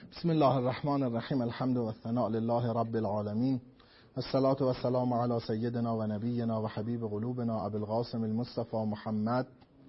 بسم الله الرحمن الرحیم. الحمد و الثناء لله رب العالمین، الصلاة و السلام علی سیدنا و نبینا و حبیب قلوبنا ابی القاسم المصطفى محمد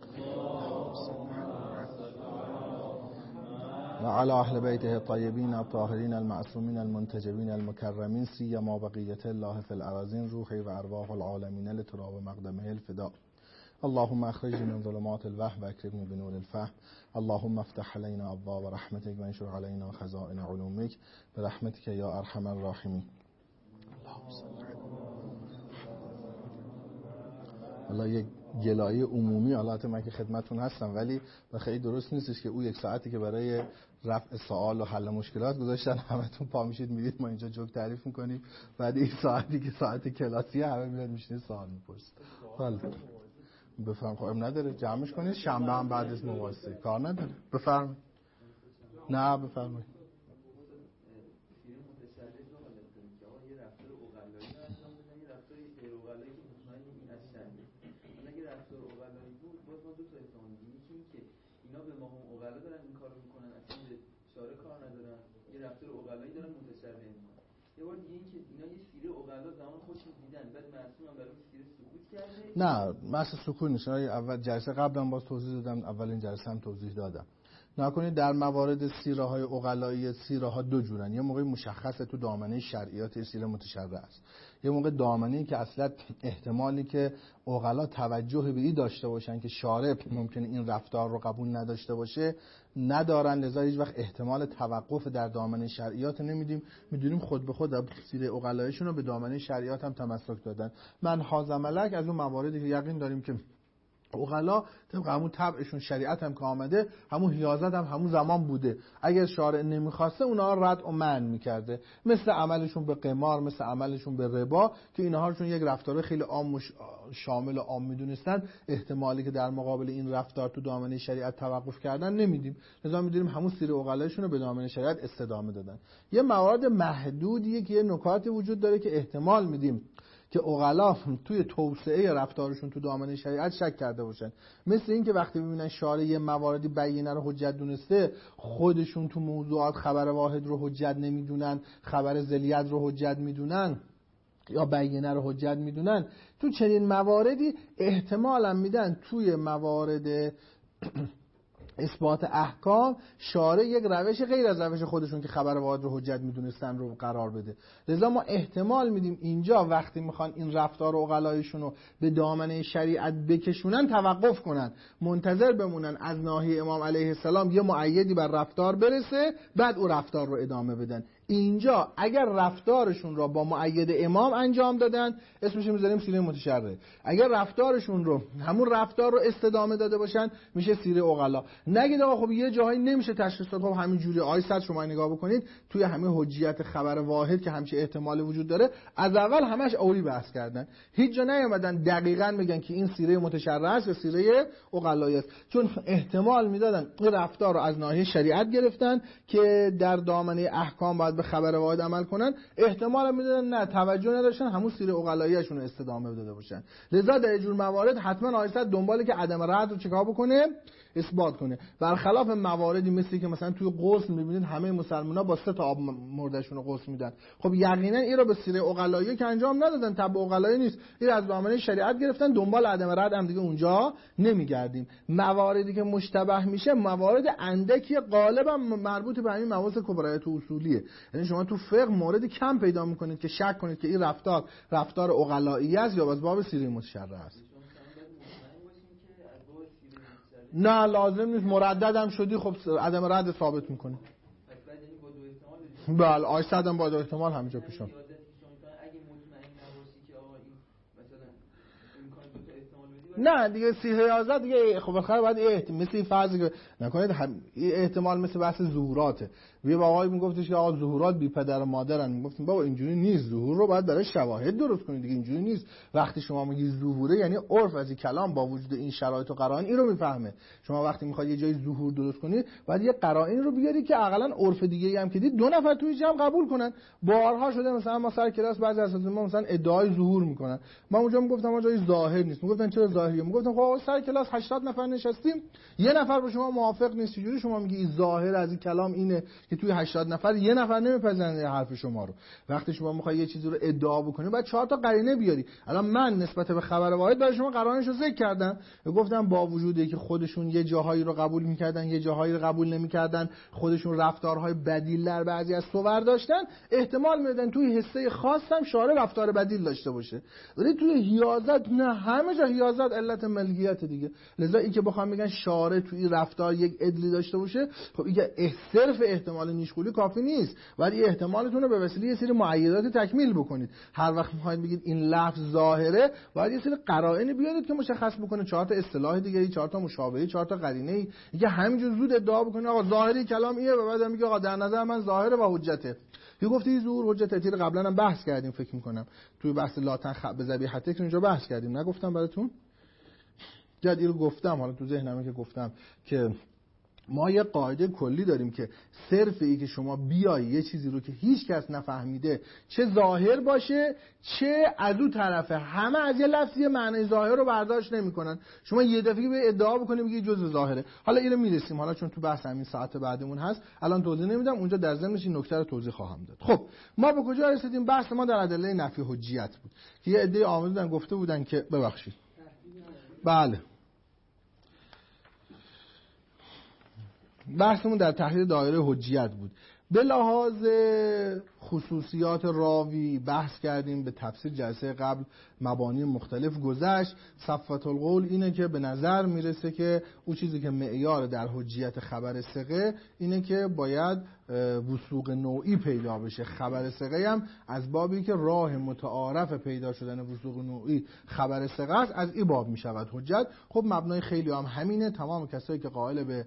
و علی اهل بیته الطیبین الطاهرین المعصومین المنتجبین المکرمین، سیما بقیة الله فی الارضین، روحی و ارواح العالمین لتراب مقدمه الفداء. اللهم اخرجني من ظلمات الوهم واكرمني بنور الفهم. اللهم افتح علينا ابواب رحمتك وانشر علينا خزائن علومك برحمتك يا ارحم الراحمين. اللهم صل الله. یک گلایه عمومی، البته من که خدمتتون هستم، ولی خیلی درست نیستش که او یک ساعتی که برای رفع سوال و حل مشکلات گذاشتن همتون پا میشید میرید ما اینجا جوک تعریف میکنیم، بعد این ساعتی که ساعت کلاسیه همه میاد میشینید سوال میپرسید. حالا بفرم. خب نداره جمعش کنید، شنبه هم بعد از مباحثه کار نداره. بفرم. نه بفرمایید. نه مثل سکون نیست. اول جلسه قبلا باز توضیح دادم، اولین جلسه هم توضیح دادم. نکنید در موارد سیره های عقلایی، سیره ها دو جورن. یه موقع مشخصه تو دامنه شرعیات سیره متشرع است، یه موقع دامنه‌ای که اصلا احتمالی که عقلا توجه به این داشته باشن که شارع ممکنه این رفتار رو قبول نداشته باشه ندارن، لذا هیچ وقت احتمال توقف در دامنه شرعیات نمیدیم. میدونیم خود به خود سیره عقلایشون رو به دامنه شرعیات هم تمسک دادن. من حازملک از اون مواردی که یقین داریم که عقلا طبق همون طبعشون شریعت هم که آمده، همون حیازت هم همون زمان بوده، اگر شارع نمیخواسته اونها رد و منع میکرده، مثل عملشون به قمار، مثل عملشون به ربا که اینها چون یک رفتار خیلی عام شامل و عام میدونستن، احتمالی که در مقابل این رفتار تو دامنه شریعت توقف کردن نمیدیم، لذا میدونیم همون سیر عقلایشون رو به دامنه شریعت استدامه دادن. یه موارد محدودیه که یه نکاتی وجود داره که احتمال میدیم که عقلا توی توسعه رفتارشون تو دامنه شریعت شک کرده باشن، مثل این که وقتی ببینن شارع یه مواردی بیینه رو حجت دونسته، خودشون تو موضوعات خبر واحد رو حجت نمیدونن، خبر ذلیت رو حجت میدونن یا بیینه رو حجت میدونن. تو چنین مواردی احتمالا میدن توی موارد اثبات احکام شارع یک روش غیر از روش خودشون که خبر واحد رو حجت میدونستن رو قرار بده. لذا ما احتمال میدیم اینجا وقتی میخوان این رفتار عقلایشون رو به دامنه شریعت بکشونن توقف کنن، منتظر بمونن از ناحیه امام علیه السلام یه مؤیدی بر رفتار برسه، بعد او رفتار رو ادامه بدن. اینجا اگر رفتارشون رو با مؤید امام انجام دادن اسمش میذاریم سیره متشرع، اگر رفتارشون رو همون رفتار رو استدامه داده باشن میشه سیره عقلا. نگید آقا خب یه جایی نمیشه تشخیص داد، خب همین جوری آیه شما نگاه بکنید توی همه حجیت خبر واحد که همچین احتمال وجود داره از اول همش اولی بحث کردن، هیچ جا نیومدن دقیقاً بگن که این سیره متشرع است یا سیره عقلایی است، چون احتمال میدادن این رفتار رو از ناحیه شریعت گرفتن که در دامنه احکام باید به خبر واحد عمل کنن، احتمال میدادن نه توجه نداشتن همون سیره عقلاییشون رو استدامه داده باشن. لذا در جور موارد حتما آیه دنباله که عدم رد رو چیکار بکنه، اثبات کنه. برخلاف مواردی مثل که مثلا توی غسل میبینید همه مسلمان‌ها با 3 تا آب مردهشون رو غسل میدن، خب یقینا این رو به سیره عقلایی که انجام ندادن، تبع عقلایی نیست، این از دامنه شریعت گرفتن، دنبال عدم رد هم دیگه اونجا نمیگردیم. مواردی که مشتبه میشه موارد اندکی غالبا مربوط به همین مواضع کبرایت اصولیه، یعنی شما تو فقه مورد کم پیدا میکنید که شک کنید که این رفتار عقلایی است یا از باب سیره متشرع است. نه لازم نیست، مردد هم شدی خب عدم رد ثابت میکنه. بله آیه هم با دو احتمال همینجا پیش اومد. نه دیگه 311 دیگه خب بخیر باید مثل فرضی که نکنید احتمال مثل بحث ظهوراته. یه آقای میگفتش که آقا ظهورات بی پدر و مادرن، میگفتیم بابا اینجوری نیست، ظهور رو باید برای شواهد درست کنید دیگه، اینجوری نیست. وقتی شما میگی ظهوره یعنی عرف از کلام با وجود این شرایط و قرائن این رو میفهمه. شما وقتی میخواد یه جای ظهور درست کنید باید یه قرائن رو بیاری که حداقل عرف دیگه‌ای هم که دید 2 نفر توی جمع قبول کنن. بارها شده مثلا ما سر کلاس بعضی اساتید ما مثلا ادعای ظهور میکنن، من اونجا میگفتم ما جای ظاهر نیست، میگفتن چرا ظاهریه، میگفتم خب سر کلاس 80 نفر نشستیم، یه نفر با شما موافق نیست. چجوری شما میگی این ظاهر از این کلام اینه که توی 80 نفر یه نفر نمیپذیرن حرف شما رو؟ وقتی شما میخوای یه چیزی رو ادعا بکنی باید 4 تا قرینه بیاری. الان من نسبت به خبر واحد برای شما قرائنش رو ذکر کردم، گفتم با وجودی که خودشون یه جاهایی رو قبول میکردن یه جاهایی رو قبول نمیکردن، خودشون رفتارهای بدیل در بعضی از صور داشتن، احتمال میدن توی حصه خاص هم شارع رفتار بدیل داشته باشه. ولی توی حیازت نه، همه جا حیازت علت ملکیت دیگه. لذا این که بخوام بگن شارع توی رفتار یک عدلی داشته باشه، خب این صرف احتمال نیشخولی کافی نیست، ولی احتمالتون رو به وسیله یه سری معیدات تکمیل بکنید. هر وقت میخواید بگید این لفظ ظاهره، باید یه سری قرائن بیارید که مشخص بکنه، 4 تا اصطلاح دیگه، 4 تا مشابهه، 4 تا قرینه. دیگه همینجور زود ادعا بکنه آقا ظاهری کلام اینه و بعد میگه آقا در نظر من ظاهره و حجته. یه گفتی ظهور حجت تأثیر قبلا هم بحث کردیم، فکر میکنم توی بحث لاتن به ذبیحته که اونجا بحث کردیم، نگفتم براتون؟ جدی رو گفتم، حالا تو ذهنمه که گفتم که ما یه قاعده کلی داریم که صرف ای که شما بیای یه چیزی رو که هیچ کس نفهمیده، چه ظاهر باشه چه از اون طرفه، همه از یه لفظی معنی ظاهر رو برداشت نمیکنن، شما یه دفعه به ادعا بکنید میگی جزء ظاهره. حالا اینو میرسیم، حالا چون تو بحث همین ساعت بعدمون هست الان توضیح نمیدم، اونجا در ضمنش این نکته رو توضیح خواهم داد. خب ما به کجا رسیدیم؟ بحث ما در ادله نفی حجیت بود که یه عده آمدن گفته بودن که ببخشید بله بحثمون در تحلیل دایره حجیت بود. به لحاظ خصوصیات راوی بحث کردیم، به تفسیر جلسه قبل مبانی مختلف گذشت. صفوة القول اینه که به نظر میرسه که اون چیزی که معیار در حجیت خبر ثقه اینه که باید وثوق نوعی پیدا بشه. خبر ثقه هم از بابی که راه متعارف پیدا شدن وثوق نوعی خبر ثقه است، از این باب میشود حجت. خب مبنای خیلی هم همینه، تمام کسایی که قائل به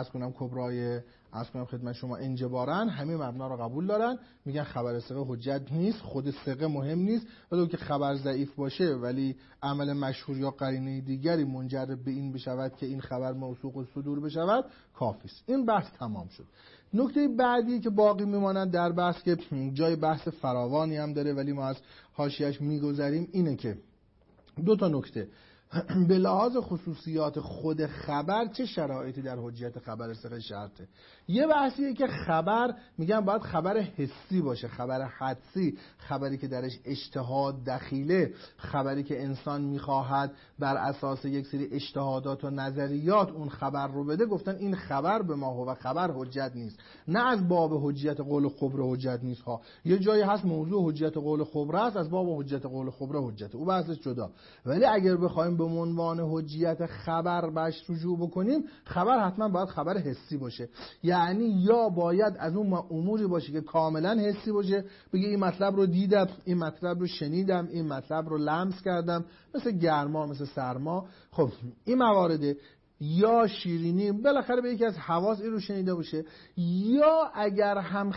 کبرای خدمت شما انجبارن همین مبنا رو قبول دارن، میگن خبر ثقه حجت نیست، خود ثقه مهم نیست، ولو که خبر ضعیف باشه ولی عمل مشهور یا قرینه دیگری منجر به این بشود که این خبر موثوق الصدور بشود کافی است. این بحث تمام شد. نکته بعدی که باقی میماند در بحث که جای بحث فراوانی هم داره ولی ما از حاشیه‌اش میگذریم، اینه که 2 تا نکته به لحاظ خصوصیات خود خبر چه شرایطی در حجیت خبر ثقه شرطه. یه بحثیه که خبر میگن باید خبر حسی باشه، خبر حدسی، خبری که درش اجتهاد دخیله، خبری که انسان میخواهد بر اساس یک سری اجتهادات و نظریات اون خبر رو بده. گفتن این خبر به ما هو خبر حجت نیست، نه از باب حجیت قول خبره حجت نیست ها. یه جایی هست موضوع حجیت قول خبره است، از باب حجیت قول خبره حجت، او بحثش جدا. ولی اگر بخوایم به عنوان حجیت خبر بهش رجوع بکنیم، خبر حتما باید خبر حسی باشه. یعنی یا باید از اون اموری باشه که کاملا حسی باشه، بگه این مطلب رو دیدم، این مطلب رو شنیدم، این مطلب رو لمس کردم، مثل گرما مثل سرما. خب این موارده. یا شیرینی بالاخره به یکی از حواس این رو شنیده باشه. یا اگر هم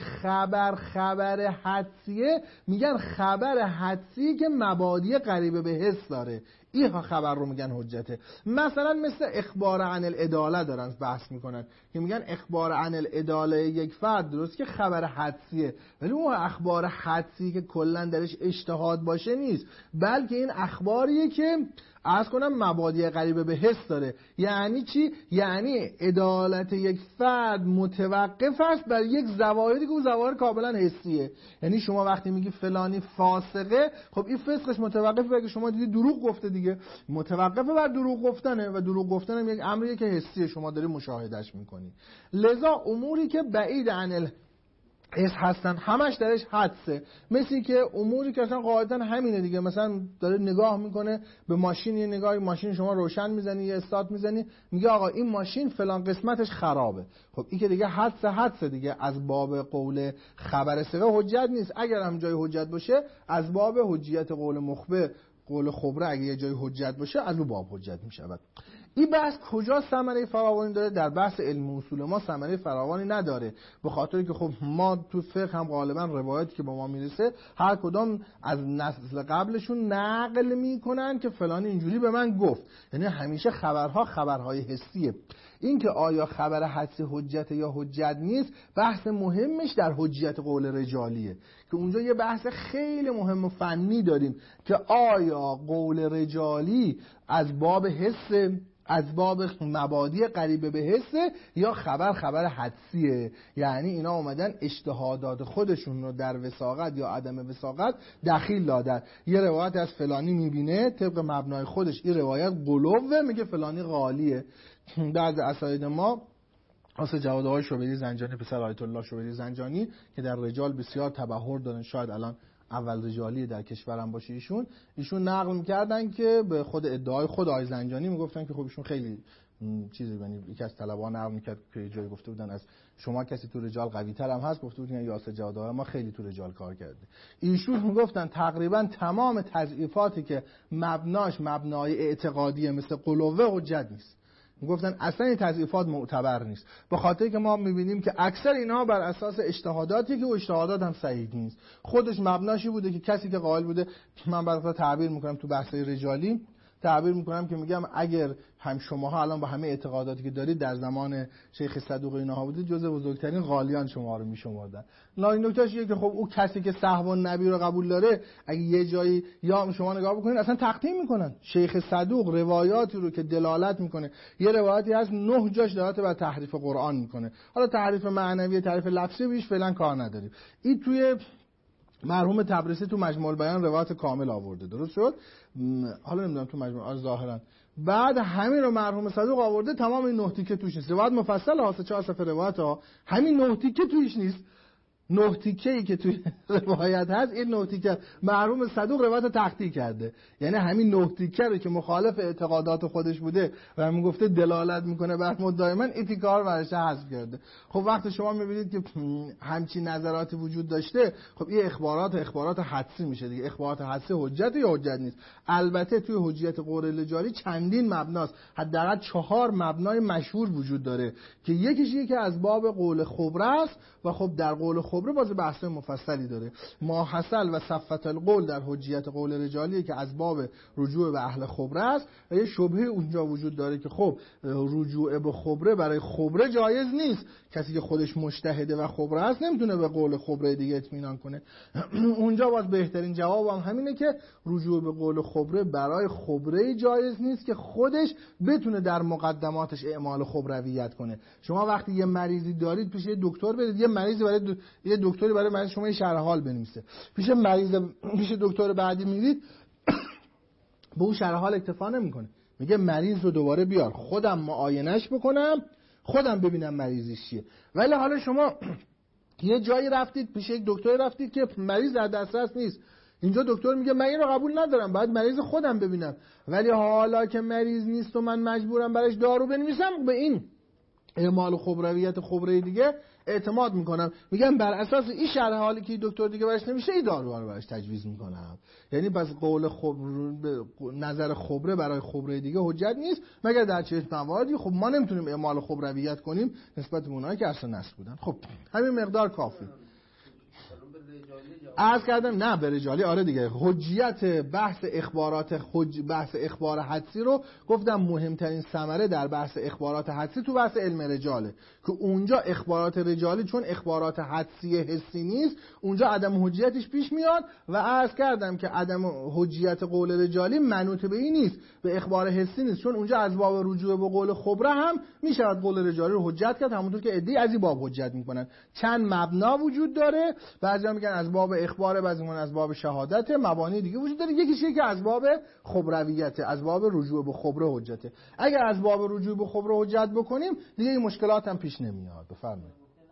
خبر حدسیه، میگن خبر حدسی که مبادی قریبه به حس داره، این خبر رو میگن حجته. مثلا مثل اخبار عن العداله دارن بحث میکنن که میگن اخبار عن العداله یک فرد درست که خبر حدسیه، ولی اون اخبار حدسی که کلا درش اجتهاد باشه نیست، بلکه این اخباریه که عرض کنم مبادی قریبه به حس داره. یعنی چی؟ یعنی عدالت یک فرد متوقف است بر یک ظواهری که اون ظواهر کاملا حسیه. یعنی شما وقتی میگی فلانی فاسقه، خب این فسقش متوقفه بر که شما دیدی دروغ گفته دیگه، متوقفه بر دروغ گفتنه و دروغ گفتن هم یک امریه که حسیه، شما داری مشاهدهش میکنی. لذا اموری که بعید عن حس هستن همش درش حدسه، مثل که اموری که اصلا قاعدتا همینه دیگه. مثلا داره نگاه میکنه به ماشین، یه نگاهی ماشین شما روشن میزنی، یه استارت میزنی، میگه آقا این ماشین فلان قسمتش خرابه. خب این که دیگه حدسه دیگه، از باب قول خبر ثقه حجت نیست. اگر هم جای حجت باشه از باب حجیت قول مخبر، قول خبره اگه یه جای حجت باشه از اون باب حجت میشود. این بحث کجا ثمره فراوانی داره؟ در بحث علم اصول ما ثمره فراوانی نداره، به خاطری که خب ما تو فقه هم غالبا روایتی که به ما میرسه هر کدام از نسل قبلشون نقل میکنن که فلانی اینجوری به من گفت. یعنی همیشه خبرهای حسیه. این که آیا خبر حدسی حجت یا حجت نیست، بحث مهمش در حجیت قول رجالیه که اونجا یه بحث خیلی مهم و فنی داریم که آیا قول رجالی از باب حس، از باب مبادی قریبه به حسه یا خبر حدسیه. یعنی اینا اومدن اجتهادات خودشون رو در وثاقت یا عدم وثاقت دخیل دادن. یه روایت از فلانی میبینه طبق مبنای خودش این روایت قلوبه، میگه فلانی غالیه. بعض اساتید ما واسه جواد آقای شوبری زنجانی، پسر آیت الله شوبری زنجانی که در رجال بسیار تبحر دارن، شاید الان اول رجالی در کشورم باشه، ایشون نقل می‌کردن که به خود ادعای خود آقای زنجانی میگفتن که خب ایشون خیلی چیزی، یعنی یکی از طلبه‌ها نقل می‌کرد که جایی گفته بودن از شما کسی تو رجال قوی‌تر هم هست، گفته بودن یاسر جواد آقا ما خیلی تو رجال کار کرده. ایشون میگفتن تقریبا تمام تضعیفاتی که مبناش مبنای اعتقادی مثل قلوه حجت نیست. میگفتن اصلا این تضعیفات معتبر نیست، به خاطر که ما میبینیم که اکثر اینها بر اساس اجتهاداتی که اجتهادات هم صحیح نیست. خودش مبناشی بوده که کسی که قائل بوده، من برای تعبیر میکنم تو بحث‌های رجالی تعبیر میکنم که میگم اگر هم شماها الان با همه اعتقاداتی که دارید در زمان شیخ صدوق اینها بودید، جزء بزرگترین غالیان شما رو میشمردن. این نکتهش اینه که خب او کسی که صحو النبی رو قبول داره، اگه یه جایی یا شما نگاه بکنید اصلا تقدیم میکنن شیخ صدوق روایاتی رو که دلالت میکنه، یه روایتی هست 9 جاش دلالت بر تحریف قرآن میکنه. حالا تحریف معنوی، تحریف لفظی بیش فعلا کار نداریم. این توی مرحوم تبریزی تو مجموع البیان روایت کامل آورده، درست شد؟ حالا نمیدونم تو مجموع ظاهرا بعد همین رو مرحوم صدوق آورده، تمام این 9 تیکه توش نیست. روایت مفصل هست، 4 صفحه روایت ها، همین 9 تیکه توش نیست. 9 تیکه‌ای که توی روایت هست، این 9 تیکه مرحوم صدوق روایت تخطی کرده. یعنی همین 9 تیکه رو که مخالف اعتقادات خودش بوده و میگفته دلالت میکنه بر مدعی من، این تیکه ها رو برش حذف کرده. خب وقتی شما میبینید که همچین نظراتی وجود داشته، خب این اخبارات حدسی میشه دیگه. اخبارات حدسی حجت یا حجت نیست؟ البته توی حجیت قول رجالی چندین مبناست، حداقل 4 مبنای مشهور وجود داره که یکیش که از باب قول خبره است و خب در قول خبره باز بحث مفصلی داره. ما حصل و صفت القول در حجیت قول رجالی که از باب رجوع به اهل خبره است و یه شبهه اونجا وجود داره که خب رجوع به خبره برای خبره جایز نیست. کسی که خودش مجتهده و خبره است نمیتونه به قول خبره دیگه اطمینان کنه. اونجا باز بهترین جواب هم همینه که رجوع به قول خبره برای خبره جایز نیست که خودش بتونه در مقدماتش اعمال خبرویت کنه. شما وقتی یه مریضی دارید پیش یه دکتر برید، یه مریضی برای یه دکتری برای مریض شما یه شرح حال بنویسه، پیش دکتر بعدی میرید به اون شرح حال اکتفا نمیکنه، میگه مریض رو دوباره بیار خودم معاینش بکنم، خودم ببینم مریضیش چیه. ولی حالا شما یه جایی رفتید پیش یک دکتری رفتید که مریض در دسترس نیست، اینجا دکتر میگه من این رو قبول ندارم، باید مریض خودم ببینم. ولی حالا که مریض نیست و من مجبورم براش دارو بنویسم، به این اعمال خبرویت خبره دیگه اعتماد میکنم، میگم بر اساس این شرح حالی که دکتر دیگه براش نمیشه این دارو رو براش تجویز میکنم. یعنی پس قول نظر خبره برای خبره دیگه حجت نیست مگر در چه مواردی. خب ما نمیتونیم اعمال خبرویت کنیم نسبت به اونایی که اصلا نصب بودن. خب همین مقدار کافی. عرض کردم نه به رجالی، آره دیگه. حجیت بحث اخبار حدسی رو گفتم مهمترین ثمره در بحث اخبارات حدسی تو بحث علم رجاله که اونجا اخبارات رجالی چون اخبارات حدسی حسی نیست، اونجا عدم حجیتش پیش میاد. و عرض کردم که عدم حجیت قول رجالی منوط به این نیست، به اخبار حسی نیست، چون اونجا از باب رجوع به قول خبره هم میشه قول رجالی رو حجت کرد، همونطور که ادعی از این باب حجت میکنن. چند مبنا وجود داره، بعضیا میگن از باب اخبار، بعضی میگن از باب شهادت، مبانی دیگه وجود داره. یکیش که از باب خبرویت، از باب رجوع به خبره حجته. اگر از باب رجوع به خبره حجت بکنیم دیگه این مشکلات هم پیش نمیاد. بفرمایید.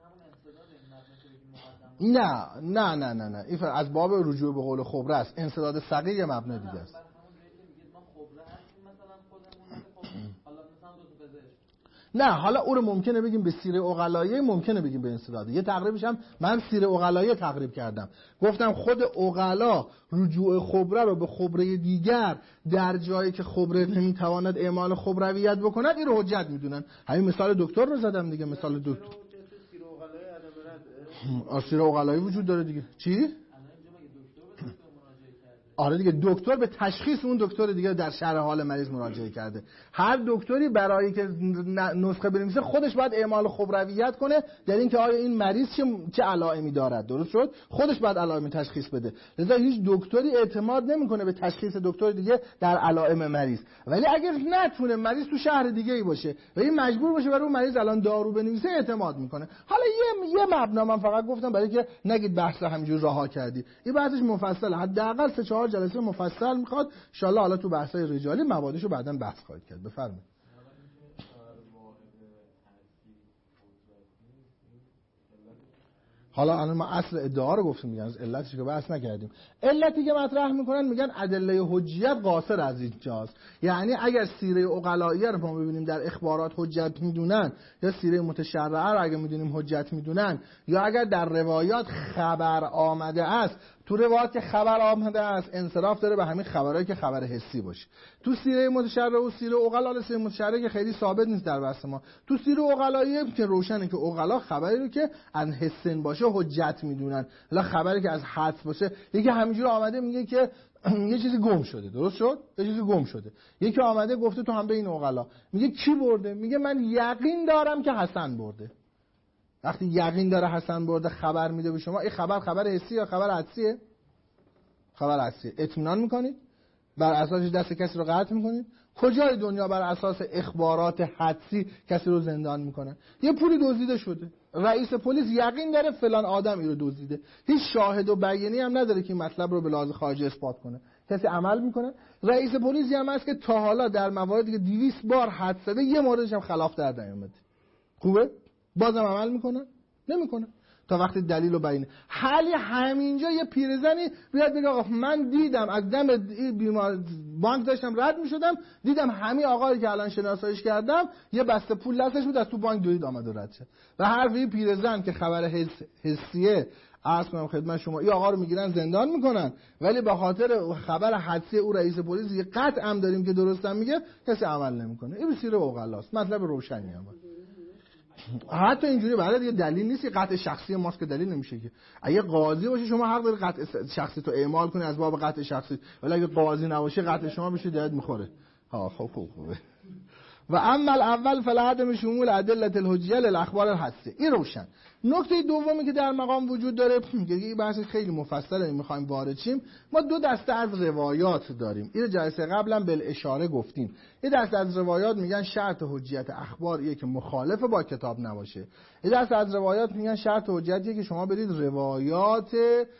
نه این از باب رجوع به قول خبره است. انسداد صغیر یه مبنا دیگه است. نه حالا او رو ممکنه بگیم به سیر عقلاییه، ممکنه بگیم به انسداد. یه تقریبش هم من سیر عقلاییه تقریب کردم، گفتم خود عقلا رجوع خبره رو به خبره دیگر در جایی که خبره نمیتواند اعمال خبرویت بکند این رو حجت میدونن. همین مثال دکتر رو زدم دیگه، مثال دکتر. سیر عقلایی وجود داره دیگه. چی؟ آره دیگه، دکتر به تشخیص اون دکتر دیگه در شرح حال مریض مراجعه کرده. هر دکتری برای که نسخه بنویسه خودش باید اعمال خبرویت کنه در این که آیا این مریض چه علائمی دارد. درست شد؟ خودش باید علائم تشخیص بده. لذا هیچ دکتری اعتماد نمیکنه به تشخیص دکتر دیگه در علائم مریض. ولی اگر نتونه، مریض تو شهر دیگه ای باشه و این مجبور باشه برای اون مریض الان دارو بنویسه، اعتماد میکنه. حالا یه مبنا من فقط گفتم برای که نگید بحث همینجور رها کردی. این بحثش مفصله، حداقل 3-4 جلسه مفصل میخواد. ان شاء الله حالا تو بحث‌های رجالی موادشو بعداً بحث خواهید کرد. بفرمایید. حالا الان ما اصل ادعا رو گفتیم دیگه، از علتش که بحث نکردیم. علتی که مطرح میکنن میگن ادله حجیت قاصر از اینجاست. یعنی اگر سیره عقلائیه رو ما ببینیم در اخبارات حجت میدونن، یا سیره متشرعه رو اگه میدونیم حجت میدونن، یا اگر در روایات خبر آمده است، تو روایات که خبر آمده است انصراف داره به همین خبرایی که خبر حسی باشه. تو سیره متشرعه و سیره عقلا، سیره متشرعه که خیلی ثابت نیست در بحث ما، تو سیره عقلائیه که روشنه که عقلا خبری رو که ان حسن باشه حجت میدونن، لا خبری که از حدس باشه. یکی همینجوری آمده میگه که یه چیزی گم شده. درست شد؟ یه چیزی گم شده. یکی آمده گفته تو هم به این عقلا، میگه کی برده؟ میگه من یقین دارم که حسن برده. وقتی یقین داره حسن برده خبر میده به شما، این خبر حسی یا خبر حدسیه؟ خبر حدسیه. اطمینان میکنید؟ بر اساسش دست کسی رو قطع میکنید؟ کجای دنیا بر اساس اخبارات حدسی کسی رو زندان میکنن؟ یه پولی دزدیده شده، رئیس پلیس یقین داره فلان آدم این رو دزدیده، هیچ شاهد و بیانیه‌ای هم نداره که این مطلب رو به لحاظ خارجی اثبات کنه. کسی عمل میکنه؟ رئیس پلیسی هم هست که تا حالا در مواردی که 200 بار حدس زده یه موردش هم خلاف در نیومده. خوبه؟ بازم عمل میکنه؟ نمیکنه تا وقتی دلیل و بیانیه. حالی همینجا یه پیرزنی بیاد بگه آقا من دیدم از دم بیمار بانک داشتم رد میشدم، دیدم همین آقایی که الان شناساییش کردم یه بسته پول دستش بود از تو بانک دوید آمد و رد شد. و حرف این پیرزن که خبر حسیه، عرض کنم خدمت شما، این آقا رو میگیرن زندان میکنن، ولی به خاطر خبر حدسی او رئیس پلیس یه قطع هم داریم که درستم میگه، کسی عمل نمیکنه. این سیره عقلاست، مطلب روشنی هم. حتی اینجوری بعد دیگه دلیل نیست که قطع شخصی ماست که دلیل نمیشه که. اگه قاضی باشه شما حق دارید قطع شخصی تو اعمال کنی از باب قطع شخصی، ولی اگه قاضی نباشه قطع شما بشه درد میخوره. ها خوبه. و اما الاول فلعدم شمول ادله الحجیه للاخبار الحسی. این روشن. نکته دومی که در مقام وجود داره، این بحث خیلی مفصله میخوایم وارد شیم. ما دو دسته از روایات داریم. این جلسه قبلا بالاشاره گفتیم. این دسته از روایات میگن شرط حجیت اخباریه که مخالف با کتاب نباشه. این دسته از روایات میگن شرط حجیتیه که شما برید روایات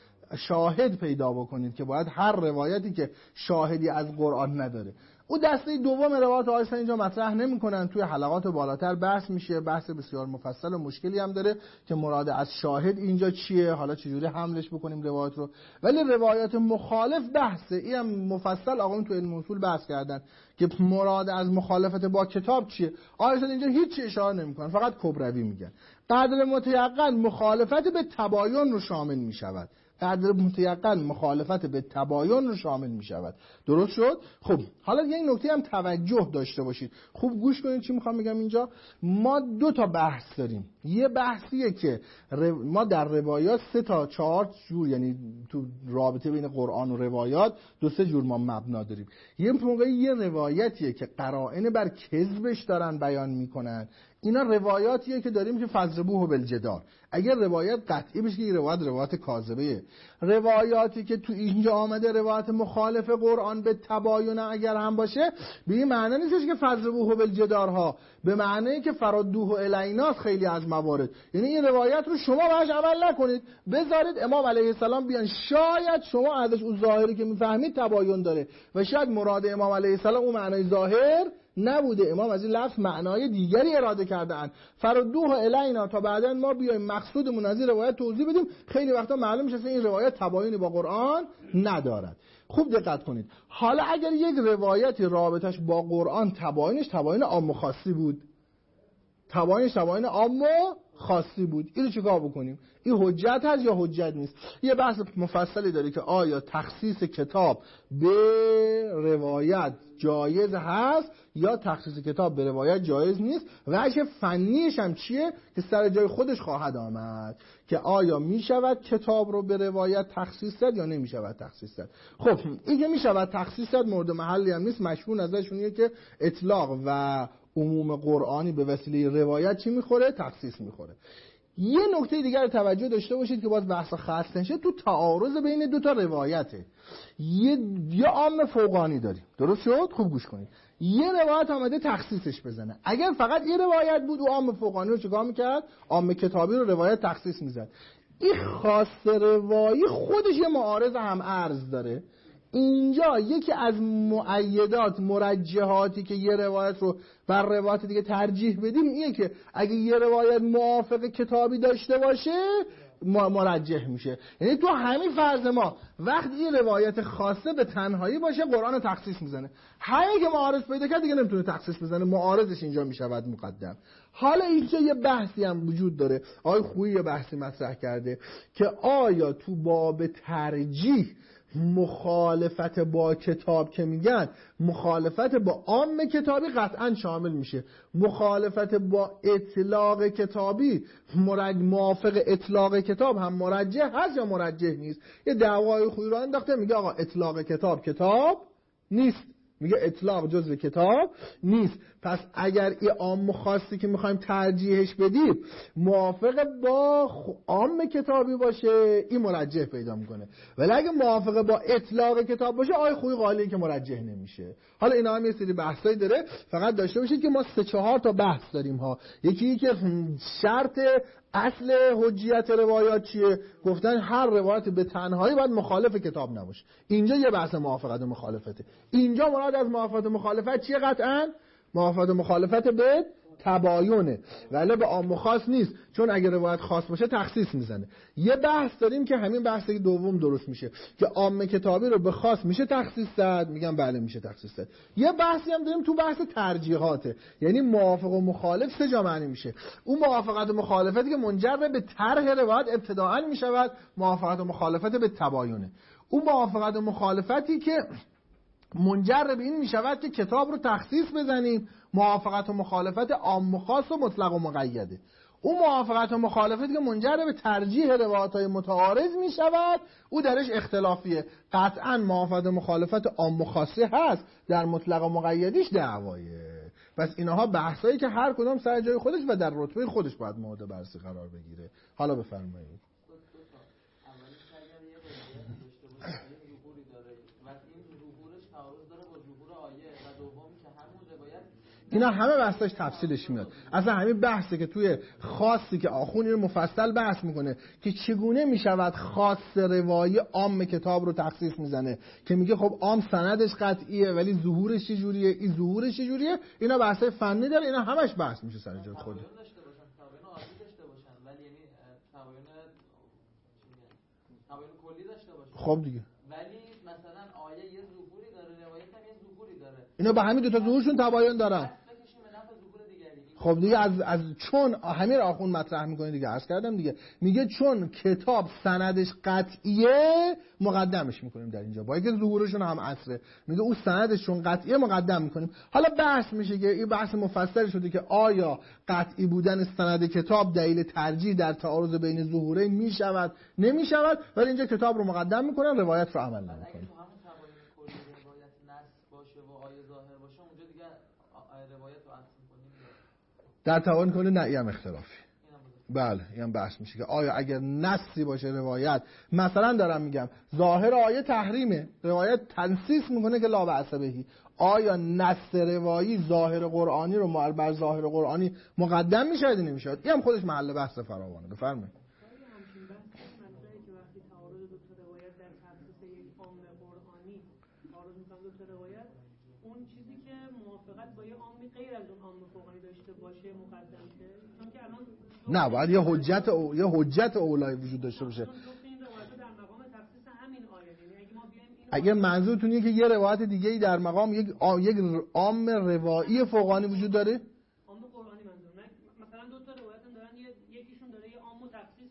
شاهد پیدا بکنید که باید هر روایتی که شاهدی از قرآن نداره. او دسته دوم روایات آیسا اینجا مطرح نمی‌کنن، توی حلقات بالاتر بحث میشه، بحث بسیار مفصل و مشکلی هم داره که مراد از شاهد اینجا چیه، حالا چجوری حملش بکنیم روایت رو. ولی روایات مخالف بحثه، این هم مفصل آقایون تو علم اصول بحث کردن که مراد از مخالفت با کتاب چیه. آیسا اینجا هیچ اشاره نمی‌کنن، فقط کبروی میگن. قدر متیقن مخالفت به تباین رو شامل میشود. قدر متیقن مخالفت به تباین رو شامل می شود. درست شد؟ خب حالا یک نکته هم توجه داشته باشید، خوب گوش کنید چی میخوام بگم. اینجا ما دو تا بحث داریم. یه بحثیه که ما در روایات 3 تا 4 جور، یعنی تو رابطه بین قرآن و روایات 2-3 جور ما مبنا داریم. یه موقعی یه روایتیه که قرائن بر کذبش دارن بیان میکنن، اینا روایاتیه که داریم که فضربوه بالجدار. اگر روایت قطعی بشه که روایت کاذبه. روایاتی که تو اینجا آمده روایت مخالف قرآن به تباین اگر هم باشه، به این معنی نیستش که فضربوه بالجدار ها، به معنی که فرادوه الیناس خیلی از موارد. یعنی این روایت رو شما بهش عمل نکنید، بذارید امام علیه السلام بیان، شاید شما ازش اون ظاهری که میفهمید تباین داره و شاید مراد امام علیه السلام اون معنای ظاهر نبوده، امام از این لفظ معنای دیگری اراده کرده اند. فردوه الینا، تا بعدا ما بیایم مقصودمون از این روایت توضیح بدیم. خیلی وقتا معلوم میشه این روایت تباینی با قرآن ندارد. خوب دقت کنید. حالا اگر یک روایتی رابطش با قرآن تباین عام و خاصی بود، تباین عام و خاصی بود. اینو چیکار بکنیم؟ این حجت هست یا حجت نیست؟ یه بحث مفصلی داره که آیا تخصیص کتاب به روایت جایز هست یا تخصیص کتاب به روایت جایز نیست. وجه فنیش هم چیه که سر جای خودش خواهد آمد که آیا میشود کتاب رو به روایت تخصیص داد یا نمیشود تخصیص داد. خب این که میشود تخصیص داد مورد محلی هم نیست. مشهور ازشونه که اطلاق و عموم قرآنی به وسیله روایت چی میخوره؟ تخصیص میخوره. یه نکته دیگر رو توجه داشته باشید که باز بحث خاص نشه، تو تعارض بین دو تا روایته. یه عام فوقانی داریم، درست شد؟ خوب گوش کنید. یه روایت آمده تخصیصش بزنه. اگر فقط یه روایت بود او عام فوقانی رو چیکار میکرد؟ عام کتابی رو روایت تخصیص میزد. این خاص روایی خودش یه معارض هم عرض داره. اینجا یکی از مؤیدات مرجحاتی که یه روایت رو بر روایت دیگه ترجیح بدیم اینه که اگه یه روایت موافق کتابی داشته باشه مرجح میشه. یعنی تو همین فرض ما وقتی یه روایت خاصه به تنهایی باشه قرآن رو تخصیص میزنه، همین که معارض پیدا کرد دیگه نمیتونه تخصیص بزنه، معارضش اینجا میشود مقدم. حالا اینجا یه بحثی هم وجود داره. آقای خویی یه بحثی مطرح کرده که آیا تو باب ترجیح مخالفت با کتاب که میگن مخالفت با عام کتابی قطعا شامل میشه، مخالفت با اطلاق کتابی موافق اطلاق کتاب هم مرجح هست یا مرجح نیست. یه دعوای خویی رو انداخته میگه آقا اطلاق کتاب نیست، میگه اطلاق جزء کتاب نیست. پس اگر این عام خاصی که میخوایم ترجیحش بدیم موافق با عام کتابی باشه این مرجح پیدا میکنه، ولی اگه موافق با اطلاق کتاب باشه آی خوی قالی که مرجح نمیشه. حالا اینا هم یه سری بحثایی داره، فقط داشته باشید که ما 3-4 تا بحث داریم ها. یکی که شرط اصل حجیت روایات چیه؟ گفتن هر روایت به تنهایی باید مخالف کتاب نباشه. اینجا یه بحث موافقت و مخالفته. اینجا مراد از موافقت و مخالفت چیه؟ قطعاً موافقت و مخالفت به تباینه، ولی به عام و خاص نیست، چون اگه روایت خاص باشه تخصیص میزنه. یه بحث داریم که همین بحث دوم درست میشه که عام کتابی رو به خاص میشه تخصیص داد، میگم بله میشه تخصیص داد. یه بحثی هم داریم تو بحث ترجیحاته، یعنی موافق و مخالف سه جا معنی میشه. اون موافقت و مخالفتی که منجر به طرح روایت ابتداءً میشود موافقت و مخالفت به تباینه. اون موافقت و مخالفتی که منجر به این میشود که کتاب رو تخصیص بزنیم موافقت و مخالفت عام و خاص و مطلق و مقیده. اون موافقت و مخالفتی که منجر به ترجیح روایت‌های متعارض میشود او درش اختلافیه. قطعاً موافقت و مخالفت عام و خاصه هست، در مطلق و مقیدیش دعوایه. پس اینها بحثایی که هر کدام سر جای خودش و در رتبه خودش باید مورد بررسی قرار بگیره. حالا بفرمایید. اینا همه بحثش تفصیلش میاد. اصلا همین بحثه که توی خاصی که آخون اینو مفصل بحث میکنه که چگونه میشود خاص روایی عام کتاب رو تخصیص میزنه، که میگه خب عام سندش قطعیه ولی ظهورش چجوریه، این ظهورش چجوریه. اینا بحثای فنی داره، اینا همش بحث میشه سر جای خود. خب دیگه اینا با همین دو تا ظهورشون تباین دارن. خب دیگه از چون همین آخون مطرح میکنه دیگه، عرض کردم دیگه، میگه چون کتاب سندش قطعیه مقدمش میکنیم در اینجا، با اینکه ظهورشون هم عصره، میگه اون سندشون قطعیه مقدم میکنیم. حالا بحث میشه که این بحث مفصل شده که آیا قطعی بودن سند کتاب دلیل ترجیح در تعارض بین ظهورین میشود نمیشود، ولی اینجا کتاب رو مقدم میکنن، روایت رو عمل نمیکنن. در توان کنه نه هم اختلافی. بله این هم بحث میشه که آیا اگر نصی باشه روایت، مثلا دارم میگم ظاهر آیه تحریمه، روایت تنصیص میکنه که لا بأس بهی، آیا نص روایی ظاهر قرآنی رو بر ظاهر قرآنی مقدم میشه یا نمیشه؟ این هم خودش محل بحث فراوانه. بفرمایید. نه باید یه حجت اولای وجود داشته باشه. اگه منظورتون اینه که یه روایت دیگه‌ای در مقام یک عام روایی فوقانی وجود داره، عام قرآنی منظور، مثلا دو تا روایت هم دارن، یکیش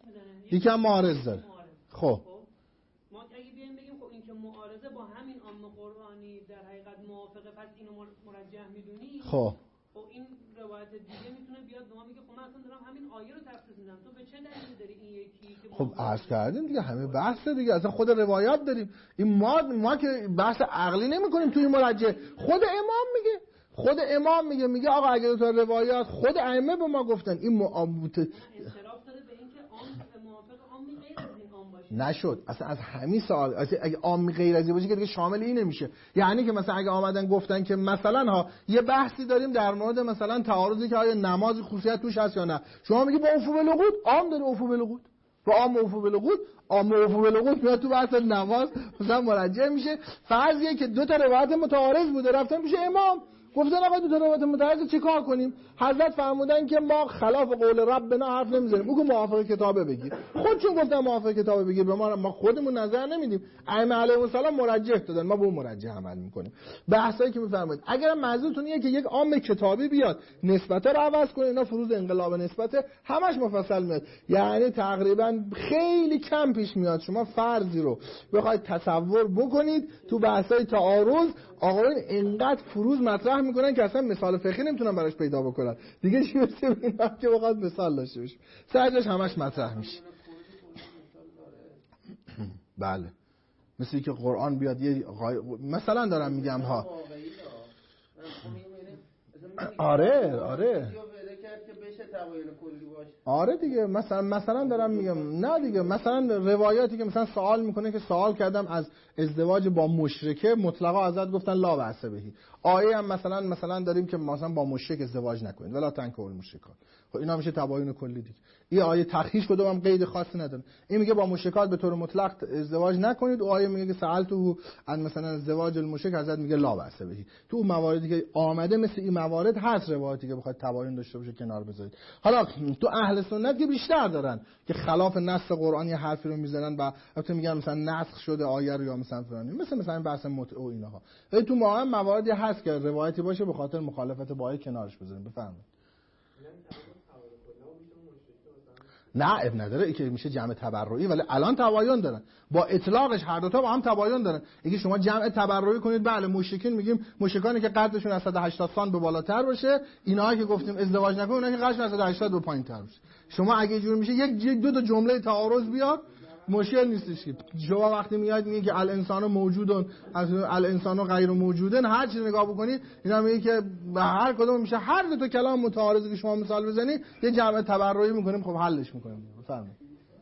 میزنه، یکی هم معارض داره. خب ما اگه بیایم بگیم خب این که معارضه با همین عام قرآنی در حقیقت موافقه، پس اینو مرجح میدونی، خب این روایت دیگه میتونه بیاد به ما میگه خب من اصلا دارم همین آیه رو تفسیر می‌کنم، تو به چه دلیلی داری این یکی که خب عرض کردیم دیگه، همه بحث دیگه، اصلا خود روایات داریم. این ما که بحث عقلی نمی‌کنیم توی مرجح، خود امام میگه، خود امام میگه آقا اگه تو روایات خود ائمه به ما گفتن این انصراف داره به اینکه عام موافق عام غیر از این عام باشه. نشد اصلا از همین سوال، اگه عام غیر از این باشه که دیگه شامل این نمیشه. یعنی که مثلا اگه آمدن گفتن که مثلا ها یه بحثی داریم در مورد مثلا تعارضی که آیا نماز خصوصیت توش هست یا نه، شما میگی با افو بالقود، عام داره افو بالقود، با عام افو بالقود، عام افو بالقود میاد تو بحث نماز مثلا مرجح میشه. فرضیه که دو تا روایت متعارض بوده، رفتن پیش امام گفتن آقا دو تا روایت متعارض چه کار کنیم؟ حضرت فرمودن که ما خلاف قول ربنا حرف نمیزنیم، بگو موافق کتابه بگیر. خودشون گفتن موافق کتابه بگیر، به ما خودمون نظر نمیدیم. ائمه علیهم السلام مرجح دادن، ما به اون مرجح عمل میکنیم. بحثایی که میفرمایید اگر منظورتون اینه که یک عام کتابی بیاد نسبت رو عوض کنه، اینا فروض انقلاب نسبت همش مفصل میاد، یعنی تقریبا خیلی کم پیش میاد شما فرضی رو بخواید تصور بکنید تو بحثای تعارض آقایون اینقدر فروض مطرح میکنن که اصلا مثال فقهی نمیتونن براش پیدا بکنن دیگه. چی مثل اینا که بخواد مثال داشته باشه سرجاش همش مطرح میشه. بله مثل که قرآن بیاد یه مثلا دارم میگم ها. آره دیگه مثلا دارم میگم نه دیگه، مثلا روایاتی که مثلا سوال میکنه که سوال کردم از ازدواج با مشرکه مطلقا حضرت گفتن لا بأس بهی. آیه هم مثلا داریم که مثلا با مشرک ازدواج نکنید ولا تنکحوا المشرکات. خب اینا میشه تباین کلی دیگه. این آیه تخییش کدوم هم قید خاصی نداره. این میگه با مشرکات به طور مطلق ازدواج نکنید، و آیه میگه که سألته عن مثلا ازدواج المشرک، حضرت میگه لا بأس بهی. تو مواردی که آمده مثل این موارد هست روایتی که بخواد تباین داشته باشه کنار بذارید. حالا تو اهل سنت که بیشتر دارن که خلاف نص قرآن یه حرفی رو میزنن و البته میگن مثلا نسخ شده آیه رو یا مثلا فلانی، مثلا بحث متع و اینها. ولی تو مواردی هست که روایتی باشه به خاطر مخالفت با آیه کنارش بذاریم. بفرمایید. نه اب نداره، که میشه جمع تبرعی، ولی الان تباین دارن با اطلاقش، هر دو تا با هم تباین دارن. اگه شما جمع تبرعی کنید بله مشرکین میگیم مشرکانی که قدشون از 180 سان به بالاتر باشه، اینا که گفتیم ازدواج نکنن، اونا که قدشون از 180 به پایین‌تر باشه. شما اگه جور میشه یک دو تا جمله تعارض بیاد مشکل نیستش که شما وقتی میاد میگه که الانسان موجودن الانسان غیر موجودن، هر چیزی نگاه بکنید اینا میگه که به هر کدوم میشه هر دو تا کلام متعارضی که شما مثال بزنید یه جمع تبرعی میکنیم، خب حلش میکنیم. بفرمایید.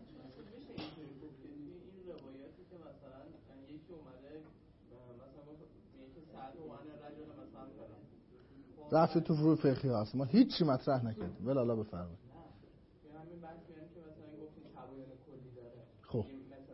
رفت تو فروع فقهی هست، ما هیچی مطرح نکردیم. ولی الله بفرمایید. خب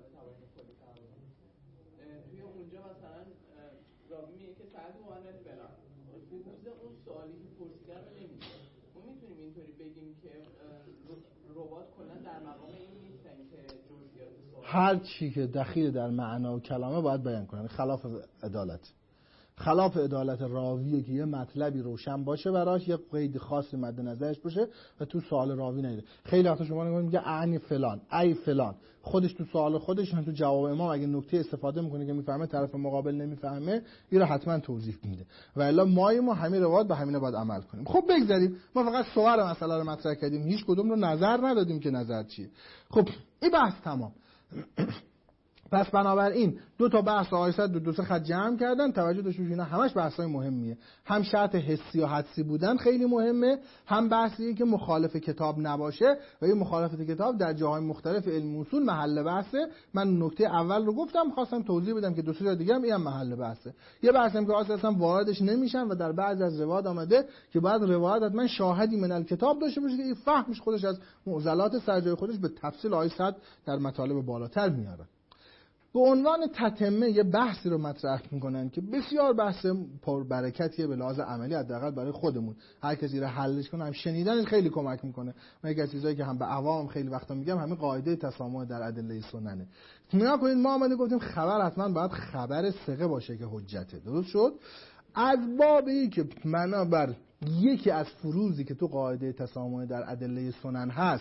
توی اونجا مثلا راوی میگه که ساعت معاند فلان، اون سوالی که پرسیدن رو نمیده. ما میتونیم اینطوری بگیم که رباط کلا در مقام این نیستن که جزئیات سوال هر چی که دخیل در معنا و کلمه باید بیان کنن. خلاف عدالت راویه که یه مطلبی روشن باشه براش، یه قید خاصی مد نظرش باشه و تو سوال راوی نیده. خیلی وقتا شما نگاه میگه اعنی فلان ای فلان، خودش تو سوال خودش هم تو جواب امام اگه نکته استفاده میکنه که میفهمه طرف مقابل نمیفهمه، این رو حتما توضیح میده. و الا ما همین روایت به همین باید عمل کنیم. خب بگذاریم، ما فقط صور مسئله رو مطرح کردیم، هیچ کدوم رو نظر ندادیم که نظر چیه. خب این بحث تمام. پس بنابراین دو تا بحث آیه دو سه خط جمع کردن، توجه داشته باشید اینا همش بحث‌های مهمیه. هم شرط حسی و حدسی بودن خیلی مهمه، هم بحثیه که مخالف کتاب نباشه و این مخالفت کتاب در جاهای مختلف علم اصول محل بحثه. من نکته اول رو گفتم، خواستم توضیح بدم که دو سه جا دیگه هم این محل بحثه. یه بحثم که اصلا واردش نمیشن و در بعضی از روایات آمده که بعد روایت حتما شاهدی من الکتاب داشته باشه که این فهمش خودش از معضلات سرجای خودش به تفصیل آیه 100 در مطالب بالاتر میاره. به عنوان تتمه یه بحثی رو مطرح میکنن که بسیار بحث پربرکتیه به لحاظ عملی، حداقل برای خودمون. هر کسی رو حلش کنه، هم شنیدن خیلی کمک میکنه. من یک از چیزایی که هم به عوام خیلی وقتا میگم همین قاعده تسامح در ادله سننه. نگاه کنید ما آمده گفتیم خبر حتما باید خبر ثقه باشه که حجته. درست شد؟ از بابی که بنابر یکی از فروضی که تو قاعده تسامح در ادله سنن هست